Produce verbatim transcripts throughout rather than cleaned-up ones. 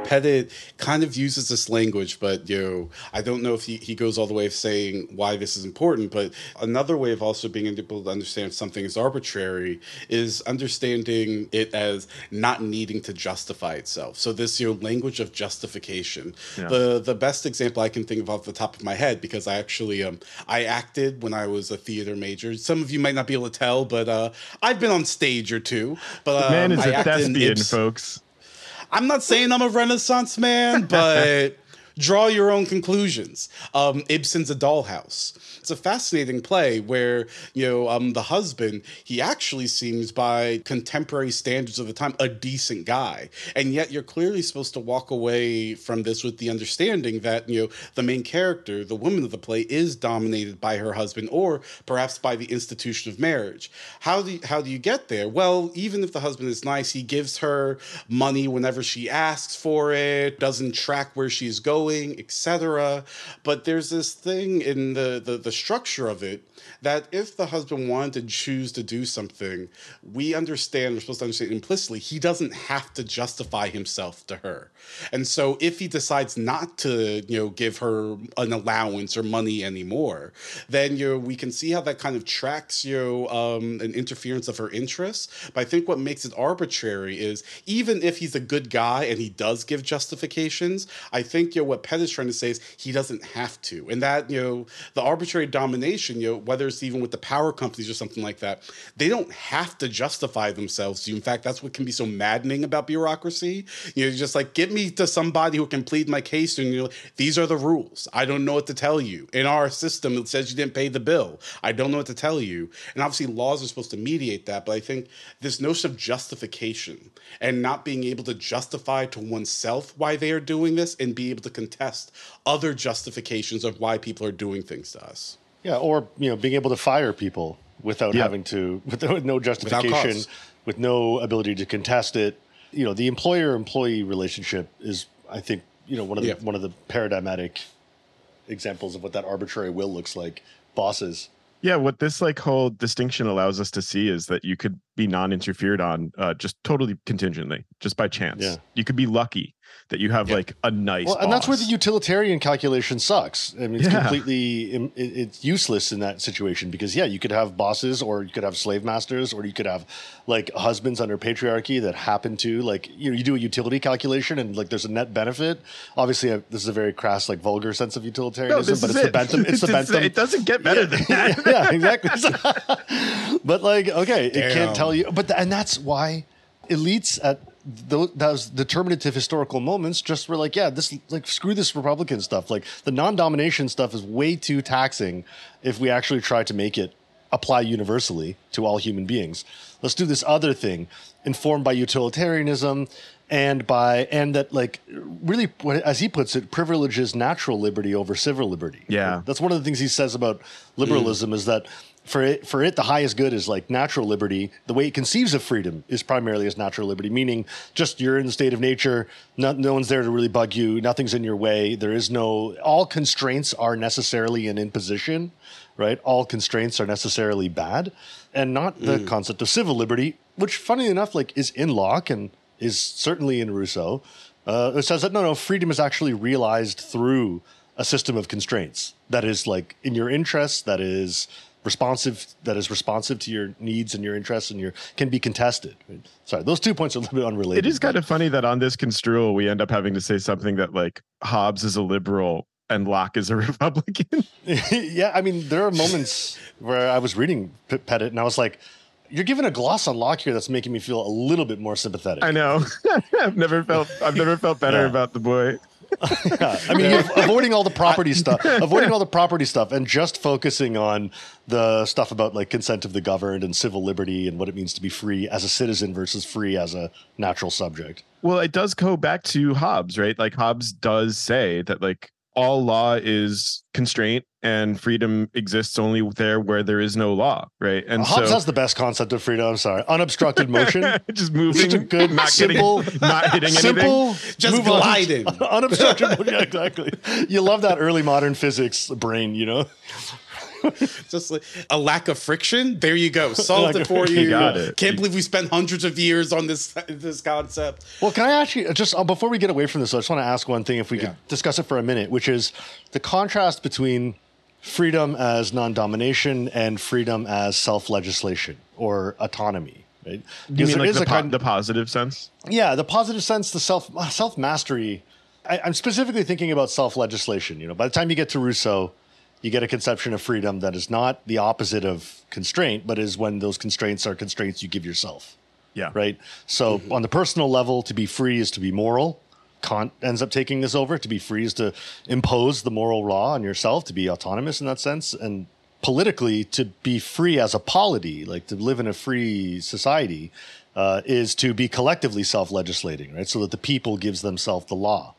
Pettit kind of uses this language, but you know, I don't know if he, he goes all the way of saying why this is important. But another way of also being able to understand something is arbitrary is understanding it as not needing to justify itself. So this you know language of justification. Yeah. The the best example I can think of off the top of my head, because I actually um I acted when I was a theater major. Some of you might not be able to tell, but uh, I've been on stage or two. But um, man is I a thespian, folks. I'm not saying I'm a Renaissance man, but draw your own conclusions. Um, Ibsen's A Dollhouse. It's a fascinating play where, you know, um, the husband, he actually seems by contemporary standards of the time a decent guy. And yet you're clearly supposed to walk away from this with the understanding that, you know, the main character, the woman of the play, is dominated by her husband or perhaps by the institution of marriage. How do you, how do you get there? Well, even if the husband is nice, he gives her money whenever she asks for it, doesn't track where she's going, et cetera. But there's this thing in the, the, the structure of it that if the husband wanted to choose to do something, we understand, we're supposed to understand implicitly, he doesn't have to justify himself to her. And so if he decides not to, you know, give her an allowance or money anymore, then, you know, we can see how that kind of tracks, you know, um, an interference of her interests. But I think what makes it arbitrary is even if he's a good guy and he does give justifications, I think, you know, what Pettit is trying to say is he doesn't have to. And that, you know, the arbitrary domination, you know, whether it's even with the power companies or something like that, they don't have to justify themselves to you. In fact, that's what can be so maddening about bureaucracy. You know, just like, get me to somebody who can plead my case, and you know, these are the rules. I don't know what to tell you. In our system, it says you didn't pay the bill. I don't know what to tell you. And obviously, laws are supposed to mediate that. But I think this notion of justification and not being able to justify to oneself why they are doing this and be able to contest other justifications of why people are doing things to us. Yeah, or you know, being able to fire people without yeah. having to, with, with no justification, with no ability to contest it. You know, the employer-employee relationship is, I think, you know, one of the yeah. one of the paradigmatic examples of what that arbitrary will looks like. Bosses. Yeah, what this like whole distinction allows us to see is that you could be non-interfered on uh, just totally contingently, just by chance. Yeah. You could be lucky that you have yeah. like a nice well, and boss. that's where the utilitarian calculation sucks. I mean, it's yeah. completely it, it's useless in that situation because yeah, you could have bosses, or you could have slave masters, or you could have like husbands under patriarchy that happen to like you know you do a utility calculation and like there's a net benefit. Obviously, uh, this is a very crass like vulgar sense of utilitarianism, no, but it's it. the Bentham. It's the Bentham. It doesn't get better yeah, than that. yeah, exactly. But like, okay, Damn. It can't tell you. But the, and that's why elites at those, those determinative historical moments just were like, yeah, this like screw this Republican stuff. Like the non-domination stuff is way too taxing if we actually try to make it apply universally to all human beings. Let's do this other thing, informed by utilitarianism and by and that like really, as he puts it, privileges natural liberty over civil liberty. Yeah, that's one of the things he says about liberalism mm. is that. For it, for it, the highest good is like natural liberty. The way it conceives of freedom is primarily as natural liberty, meaning just you're in the state of nature. No, no one's there to really bug you. Nothing's in your way. There is no, all constraints are necessarily an imposition, right? All constraints are necessarily bad, and not the mm. concept of civil liberty, which funny enough, like is in Locke and is certainly in Rousseau. Uh, it says that no, no, freedom is actually realized through a system of constraints that is like in your interests, that is responsive that is responsive to your needs and your interests and your can be contested. Sorry, those two points are a little bit unrelated. It is kind of funny that on this construal we end up having to say something that like Hobbes is a liberal and Locke is a Republican. Yeah, I mean there are moments where I was reading P- Pettit and I was like, you're giving a gloss on Locke here that's making me feel a little bit more sympathetic. I know. I've never felt I've never felt better yeah. about the boy. Yeah. I mean, you're avoiding all the property stuff, avoiding all the property stuff, and just focusing on the stuff about like consent of the governed and civil liberty and what it means to be free as a citizen versus free as a natural subject. Well, it does go back to Hobbes, right? Like Hobbes does say that like all law is constraint and freedom exists only there where there is no law, right? And Hobbes so, has the best concept of freedom. I'm sorry, unobstructed motion, just moving, such a good, not simple, getting, not hitting simple, anything, just gliding, unobstructed motion. Yeah, exactly. You love that early modern physics brain, you know. Just like a lack of friction. There you go. Solved it for you. You got it. Can't believe we spent hundreds of years on this this concept. Well, can I actually just uh, before we get away from this, I just want to ask one thing, if we Yeah. could discuss it for a minute, which is the contrast between freedom as non-domination and freedom as self-legislation or autonomy. Right? You Because mean there like is the, a po- kind- the positive sense? Yeah, the positive sense, the self self mastery. I'm specifically thinking about self legislation. You know, by the time you get to Rousseau, you get a conception of freedom that is not the opposite of constraint, but is when those constraints are constraints you give yourself. Yeah. Right. So on the personal level, to be free is to be moral. Kant ends up taking this over. To be free is to impose the moral law on yourself, to be autonomous in that sense, and politically, to be free as a polity, like to live in a free society, uh, is to be collectively self-legislating, right? So that the people gives themselves the law.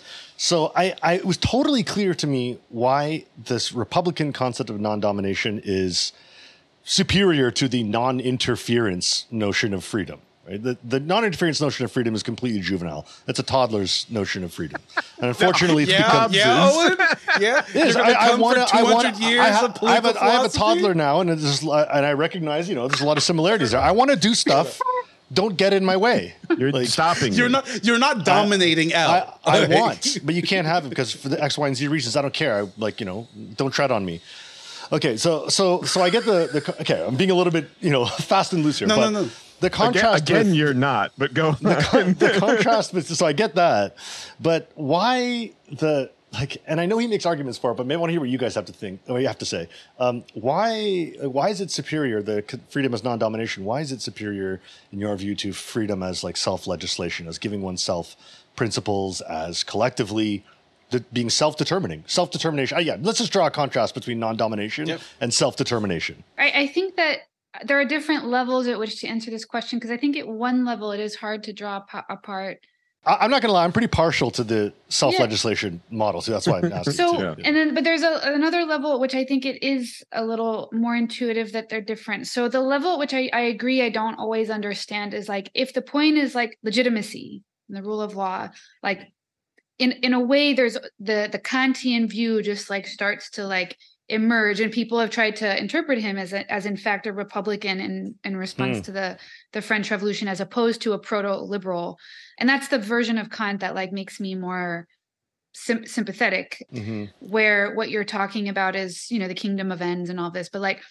So I, I, it was totally clear to me why this Republican concept of non-domination is superior to the non-interference notion of freedom. Right? The, the non-interference notion of freedom is completely juvenile. That's a toddler's notion of freedom, and unfortunately, it's Yeah, become yeah, Owen. Yeah. It is. You're gonna I, I come want for to. I want two hundred years I, ha- of I have political a, I have a philosophy? toddler now, and it's, and I recognize, you know, there's a lot of similarities there. I want to do stuff. Don't get in my way. You're Like, stopping. You're me. not. You're not dominating I, L. I Like, want, but you can't have it because for the X, Y, and Z reasons, I don't care. I, like, you know, don't tread on me. Okay, so so so I get the the okay. I'm being a little bit, you know, fast and loose here. No, but no, no. The Again, contrast again with, you're not, but go. the, the contrast with, so I get that, but why the like? And I know he makes arguments for it, but maybe I want to hear what you guys have to think, or you have to say. Um, why why is it superior? The c- freedom as non-domination. Why is it superior in your view to freedom as like self-legislation, as giving oneself principles, as collectively de- being self-determining, self-determination? Uh, yeah, let's just draw a contrast between non-domination Yep. and self-determination. I, I think that there are different levels at which to answer this question, because I think at one level it is hard to draw pa- apart. I, I'm not going to lie. I'm pretty partial to the self-legislation model, so that's why I'm asking. So, too. Yeah. and then, but there's a, another level at which I think it is a little more intuitive that they're different. So the level at which I, I agree I don't always understand is like, if the point is like legitimacy and the rule of law, like in, in a way, there's the, the Kantian view just like starts to like emerge, and people have tried to interpret him as a, as in fact a Republican in, in response Hmm. to the, the French Revolution, as opposed to a proto-liberal. And that's the version of Kant that like makes me more sim- sympathetic, Mhm. where what you're talking about is, you know, the kingdom of ends and all this, but like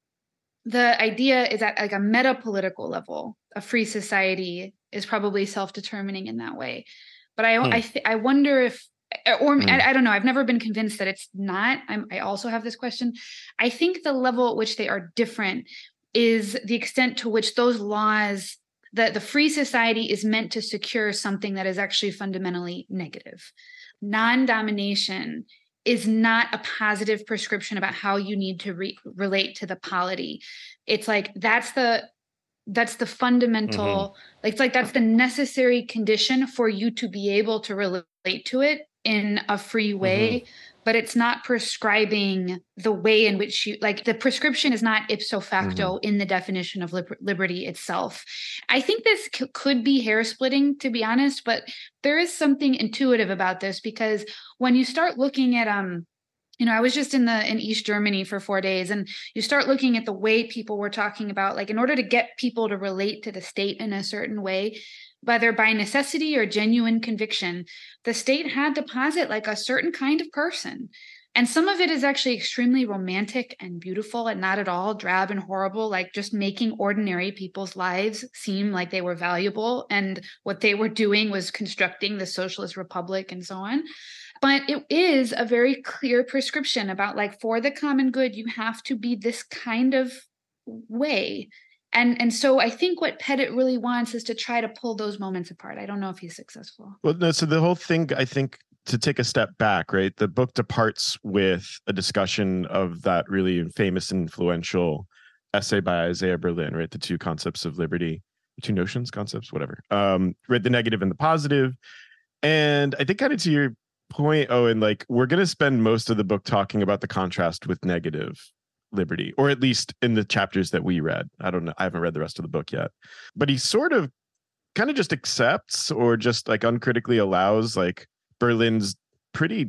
the idea is at like a meta-political level, a free society is probably self-determining in that way. But I Hmm. I th- I wonder if, or Hmm. I, I don't know, I've never been convinced that it's not. I'm, I also have this question. I think the level at which they are different is the extent to which those laws, that the free society is meant to secure something that is actually fundamentally negative. Non-domination is not a positive prescription about how you need to re- relate to the polity. It's like that's the that's the fundamental, like it's like that's the necessary condition for you to be able to relate to it in a free way. But it's not prescribing the way in which you, like the prescription is not ipso facto in the definition of liber- liberty itself. I think this c- could be hair splitting, to be honest, but there is something intuitive about this, because when you start looking at, um, you know, I was just in the in East Germany for four days, and you start looking at the way people were talking about, like, in order to get people to relate to the state in a certain way, whether by necessity or genuine conviction, the state had to posit like a certain kind of person. And some of it is actually extremely romantic and beautiful and not at all drab and horrible, like just making ordinary people's lives seem like they were valuable and what they were doing was constructing the socialist republic and so on. But it is a very clear prescription about, like, for the common good, you have to be this kind of way. And and so I think what Pettit really wants is to try to pull those moments apart. I don't know if he's successful. Well, no, so the whole thing, I think, to take a step back, right? The book departs with a discussion of that really famous and influential essay by Isaiah Berlin, right? The two concepts of liberty, two notions, concepts, whatever. Um, right, the negative and the positive. And I think kind of to your point, Owen, like we're going to spend most of the book talking about the contrast with negative liberty, or at least in the chapters that we read. I don't know. I haven't read the rest of the book yet, but he sort of kind of just accepts or just like uncritically allows like Berlin's pretty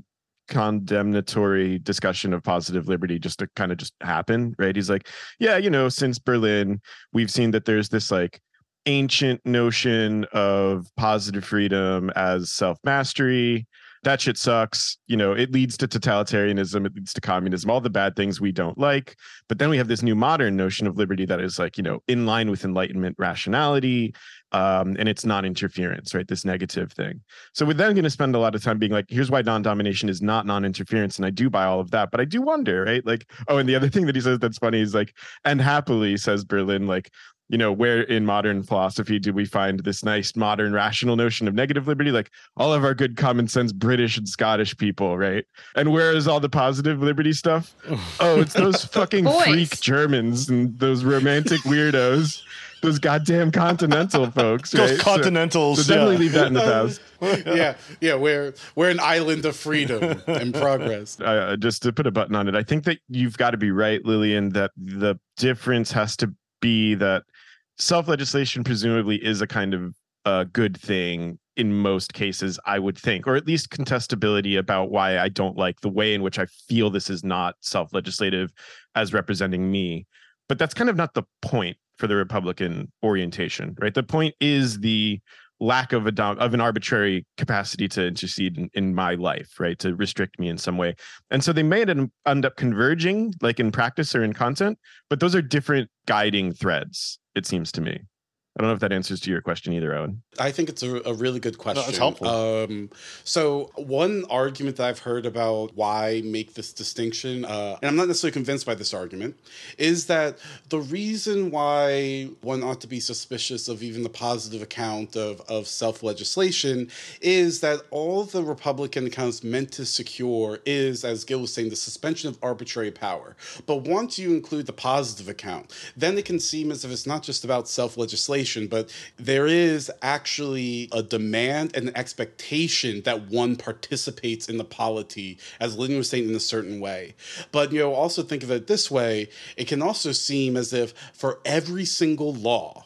condemnatory discussion of positive liberty just to kind of just happen, right? He's like, yeah, you know, since Berlin, we've seen that there's this like ancient notion of positive freedom as self-mastery. That shit sucks. You know, it leads to totalitarianism. It leads to communism, all the bad things we don't like. But then we have this new modern notion of liberty that is like, you know, in line with Enlightenment rationality. Um, and it's non-interference, right? This negative thing. So we're then going to spend a lot of time being like, here's why non-domination is not non-interference. And I do buy all of that. But I do wonder, right? Like, oh, and the other thing that he says that's funny is like, and happily, says Berlin, like, you know, where in modern philosophy do we find this nice modern rational notion of negative liberty? Like all of our good common sense British and Scottish people, right? And where is all the positive liberty stuff? Oh, it's those fucking Boys. freak Germans and those romantic weirdos, those goddamn continental folks, right? Those continentals. So, so definitely yeah. leave that in the past. yeah, yeah, we're we're an island of freedom and progress. Uh, just to put a button on it, I think that you've got to be right, Lillian, that the difference has to be that self-legislation presumably is a kind of a good thing in most cases, I would think, or at least contestability about why I don't like the way in which I feel this is not self-legislative as representing me. But that's kind of not the point for the Republican orientation, right? The point is the lack of a dom- of an arbitrary capacity to intercede in, in my life, right? To restrict me in some way. And so they may end up converging like in practice or in content, but those are different guiding threads, it seems to me. I don't know if that answers to your question either, Owen. I think it's a, a really good question. No, it's helpful. Um, so one argument that I've heard about why make this distinction, uh, and I'm not necessarily convinced by this argument, is that the reason why one ought to be suspicious of even the positive account of, of self-legislation is that all the Republican accounts meant to secure is, as Gil was saying, the suspension of arbitrary power. But once you include the positive account, then it can seem as if it's not just about self-legislation, but there is actually a demand and an expectation that one participates in the polity, as Lynn was saying, in a certain way. But, you know, also think of it this way. It can also seem as if for every single law,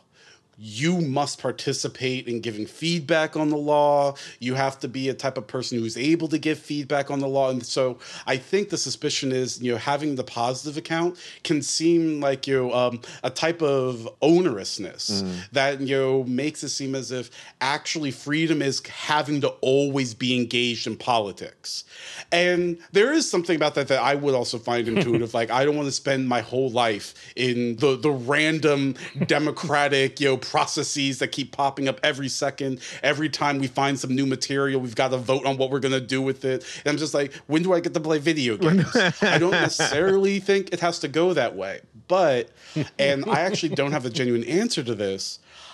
you must participate in giving feedback on the law. You have to be a type of person who's able to give feedback on the law. And so I think the suspicion is, you know, having the positive account can seem like, you know, um, a type of onerousness mm. that, you know, makes it seem as if actually freedom is having to always be engaged in politics. And there is something about that that I would also find intuitive. Like, I don't want to spend my whole life in the, the random democratic, you know, processes that keep popping up every second. Every time we find some new material, we've got to vote on what we're going to do with it. And I'm just like, when do I get to play video games? I don't necessarily think it has to go that way. But, and I actually don't have a genuine answer to this,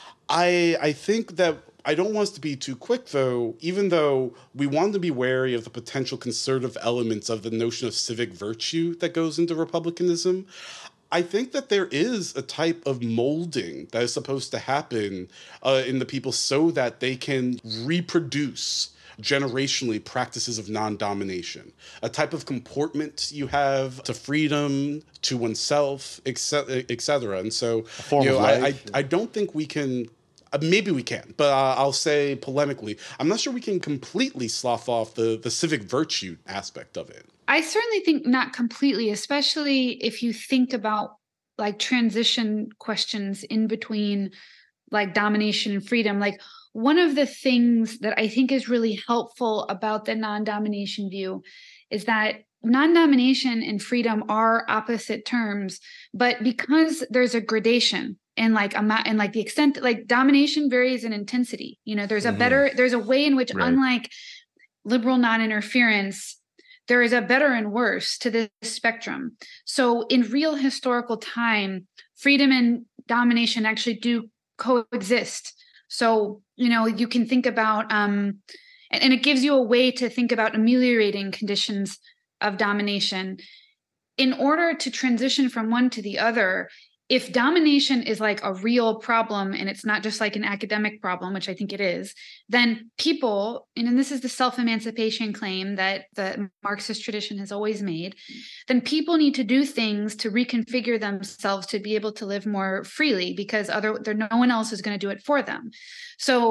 I I think that I don't want us to be too quick, though, even though we want to be wary of the potential conservative elements of the notion of civic virtue that goes into republicanism. I think that there is a type of molding that is supposed to happen uh, in the people so that they can reproduce generationally practices of non-domination, a type of comportment you have to freedom, to oneself, et cetera. And so, you know, I, I, I don't think we can. Uh, maybe we can, but uh, I'll say polemically, I'm not sure we can completely slough off the, the civic virtue aspect of it. I certainly think not completely, especially if you think about like transition questions in between like domination and freedom. Like one of the things that I think is really helpful about the non-domination view is that non-domination and freedom are opposite terms, but because there's a gradation and like amount and like the extent, like domination varies in intensity. You know, there's a mm-hmm. better, there's a way in which, right. unlike liberal non-interference, there is a better and worse to this spectrum. So in real historical time, freedom and domination actually do coexist. So, you know, you can think about, um, and, and it gives you a way to think about ameliorating conditions of domination. In order to transition from one to the other, if domination is like a real problem and it's not just like an academic problem, which I think it is, then people, and this is the self-emancipation claim that the Marxist tradition has always made, then people need to do things to reconfigure themselves to be able to live more freely because other there no one else is going to do it for them. So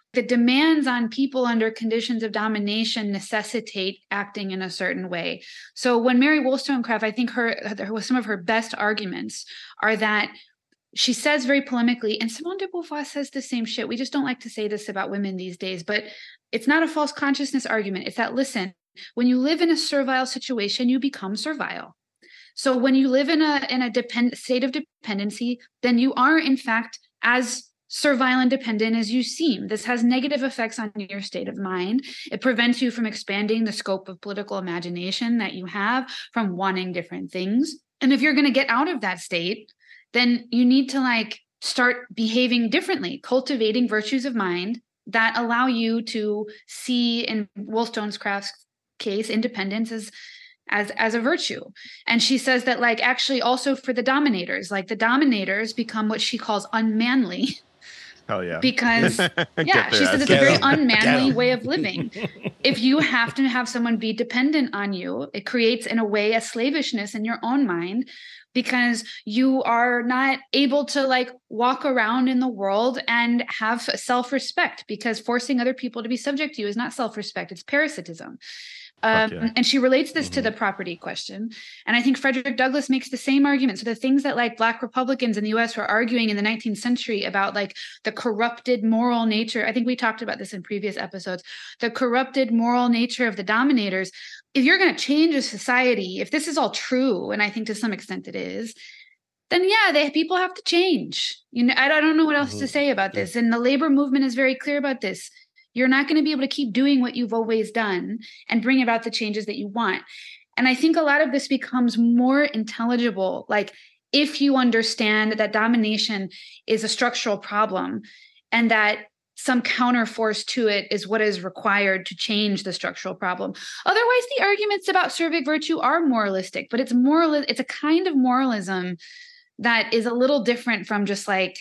the demands on people under conditions of domination necessitate acting in a certain way. So when Mary Wollstonecraft, I think her, her some of her best arguments are that she says very polemically, and Simone de Beauvoir says the same shit. We just don't like to say this about women these days, but it's not a false consciousness argument. It's that, listen, when you live in a servile situation, you become servile. So when you live in a in a depend, state of dependency, then you are, in fact, as servile and dependent as you seem. This has negative effects on your state of mind. It prevents you from expanding the scope of political imagination that you have, from wanting different things. And if you're going to get out of that state, then you need to like start behaving differently, cultivating virtues of mind that allow you to see, in Wollstonecraft's case, independence as as as a virtue. And she says that, like, actually also for the dominators, like the dominators become what she calls unmanly. Hell yeah. Because, yeah, she says it's a very unmanly way of living. If you have to have someone be dependent on you, it creates, in a way, a slavishness in your own mind, because you are not able to like walk around in the world and have self-respect, because forcing other people to be subject to you is not self-respect, it's parasitism. Um, yeah. And she relates this mm-hmm. to the property question. And I think Frederick Douglass makes the same argument. So the things that like Black Republicans in the U S were arguing in the nineteenth century about like the corrupted moral nature, I think we talked about this in previous episodes, the corrupted moral nature of the dominators. If you're going to change a society, if this is all true, and I think to some extent it is, then yeah, they people have to change. You know, I don't know what else mm-hmm. to say about this. And the labor movement is very clear about this. You're not going to be able to keep doing what you've always done and bring about the changes that you want. And I think a lot of this becomes more intelligible, like if you understand that domination is a structural problem and that some counterforce to it is what is required to change the structural problem. Otherwise, the arguments about civic virtue are moralistic, but it's moral. It's a kind of moralism that is a little different from just like,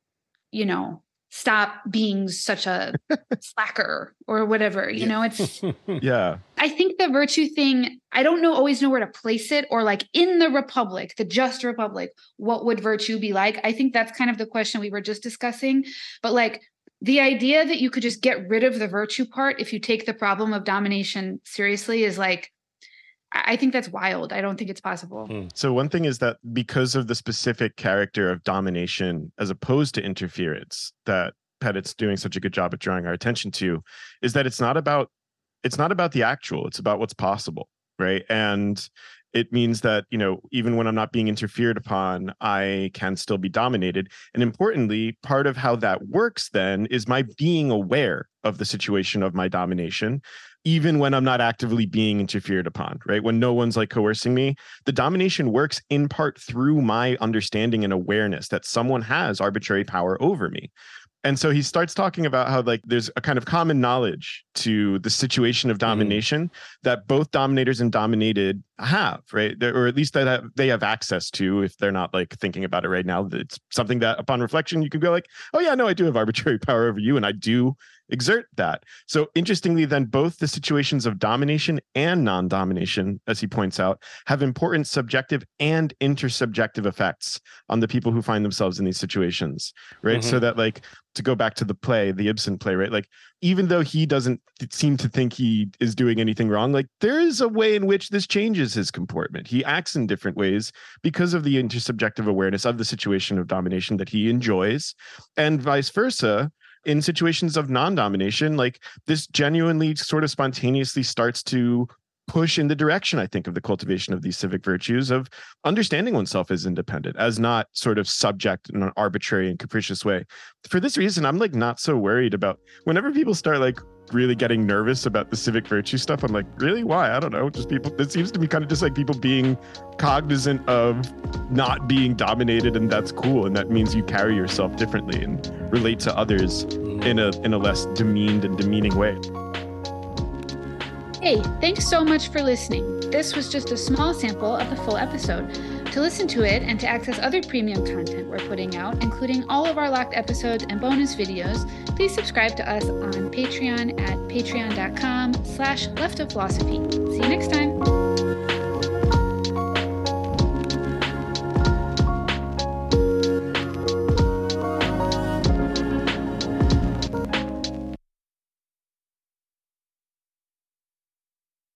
you know, stop being such a slacker or whatever, you yeah. know, it's, yeah. I think the virtue thing, I don't know, always know where to place it, or like in the Republic, the just Republic, what would virtue be like? I think that's kind of the question we were just discussing, but like the idea that you could just get rid of the virtue part if you take the problem of domination seriously is like, I think that's wild. I don't think it's possible. So one thing is that because of the specific character of domination as opposed to interference that Pettit's doing such a good job at drawing our attention to, is that it's not about it's not about the actual, it's about what's possible, right? And it means that, you know, even when I'm not being interfered upon, I can still be dominated. And importantly, part of how that works then is my being aware of the situation of my domination, even when I'm not actively being interfered upon, right? When no one's like coercing me, the domination works in part through my understanding and awareness that someone has arbitrary power over me. And so he starts talking about how like there's a kind of common knowledge to the situation of domination mm-hmm. that both dominators and dominated have, right? They're, or at least that have, they have access to, if they're not like thinking about it right now. It's something that upon reflection, you can go like, oh yeah, no, I do have arbitrary power over you and I do exert that. So interestingly, then both the situations of domination and non-domination, as he points out, have important subjective and intersubjective effects on the people who find themselves in these situations, right? Mm-hmm. So that like, to go back to the play, the Ibsen play, right? Like, even though he doesn't seem to think he is doing anything wrong, like there is a way in which this changes his comportment. He acts in different ways because of the intersubjective awareness of the situation of domination that he enjoys, and vice versa. In situations of non-domination, like this genuinely sort of spontaneously starts to push in the direction, I think, of the cultivation of these civic virtues of understanding oneself as independent, as not sort of subject in an arbitrary and capricious way. For this reason, I'm like not so worried about whenever people start like really getting nervous about the civic virtue stuff. I'm like, really? Why? I don't know. Just people, it seems to me kind of just like people being cognizant of not being dominated, and that's cool. And that means you carry yourself differently and relate to others in a in a less demeaned and demeaning way. Hey, thanks so much for listening. This was just a small sample of the full episode. To listen to it and to access other premium content we're putting out, including all of our locked episodes and bonus videos, please subscribe to us on Patreon at patreon.com slash left of philosophy. See you next time.